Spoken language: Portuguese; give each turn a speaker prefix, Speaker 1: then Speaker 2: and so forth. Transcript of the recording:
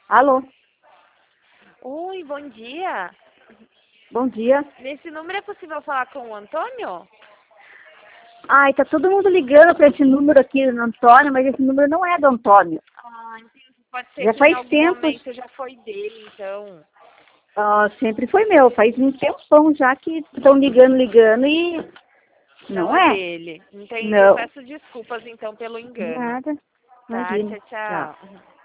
Speaker 1: Alô,
Speaker 2: Oi, bom dia.
Speaker 1: bom dia.
Speaker 2: Nesse número é possível falar com o Antônio?
Speaker 1: Ai, tá todo mundo ligando para esse número aqui do Antônio, mas esse número não é do Antônio.
Speaker 2: Ah, entendi. Pode ser
Speaker 1: Já
Speaker 2: que em
Speaker 1: faz
Speaker 2: algum
Speaker 1: tempo,
Speaker 2: momento já foi dele, então.
Speaker 1: sempre foi meu, faz um tempão já que estão ligando e
Speaker 2: Não
Speaker 1: não
Speaker 2: é
Speaker 1: é.
Speaker 2: dele. Entendi. Eu
Speaker 1: Não,
Speaker 2: peço desculpas então pelo engano.
Speaker 1: nada.
Speaker 2: Tá,
Speaker 1: Imagina.
Speaker 2: tchau,
Speaker 1: Tchau.
Speaker 2: tchau.